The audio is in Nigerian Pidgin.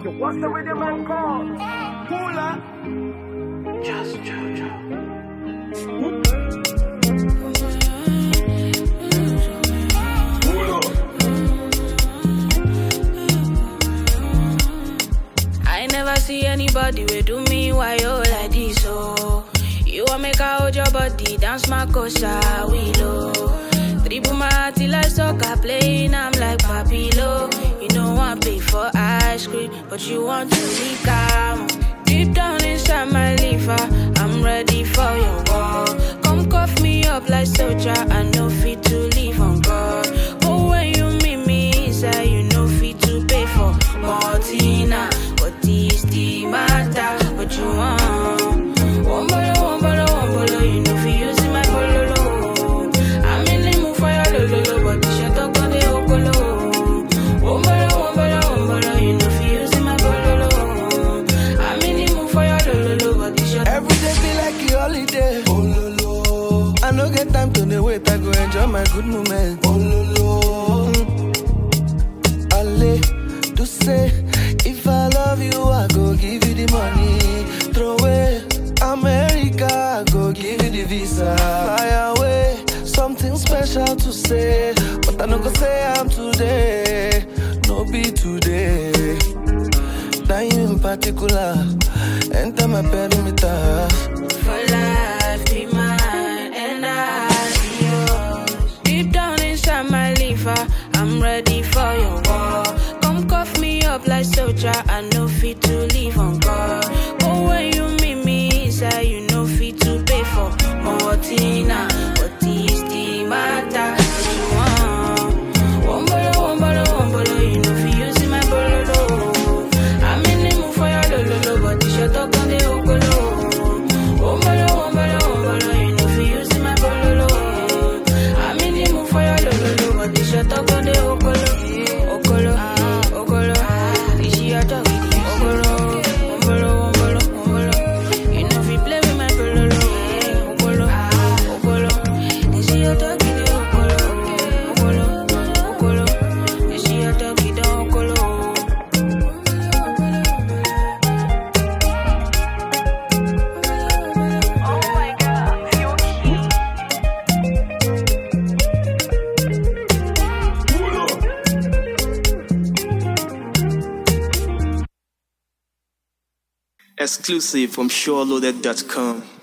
What's the way the man called? Cooler. Just Jojo. I never see anybody will do me why you like this, oh. You want make I hold your body, dance my kosa, we low. Dribble my heart till I soccer playing, I'm like Papilo. You don't want pay for ice cream, but you want to be calm. Deep down inside my liver, I'm ready for your war. Come cuff me up like soldier, I know fit to leave on God. Oh, when you meet me inside, you know fit to pay for Martina. But this the matter, but you want one bolo, you know fi using my bololo. I'm in the mood for your lolo, but this your talk on the okolo. One bolo, you know fi using my bololo. I'm in the mood for your lolo, but this your every day be like a holiday. Oh lolo, I no get time to the wait, I go enjoy my good moment. Oh lolo, Ale, to say if I love you, I go give you the money. Throw away America, I go give you the visa. Fly away, something special to say, but I no go say I'm today. No be today. Now you in particular, enter my perimeter. for life, be mine, and I'll be yours. Deep down inside my liver, I'm ready for your war. Come cuff me up like soldier, I know fit to leave on God. But when you meet me inside, you know fit to pay for Martina. But this the matter, what you want? One bolo, you know fit using my bololo. I'm in the mood for your lolo, but this your talk on the okolo. One bolo, you know fit using my bololo. I'm in the mood for your lolo, but this your talk on the okolo. Okolo, this your talk with the okolo. One bolo, you know fit play with my bololo. Okolo, this your talk with the okolo. Okolo, this your talk with the okolo. Oh my God, you're cute. Exclusive from SureLoaded.com.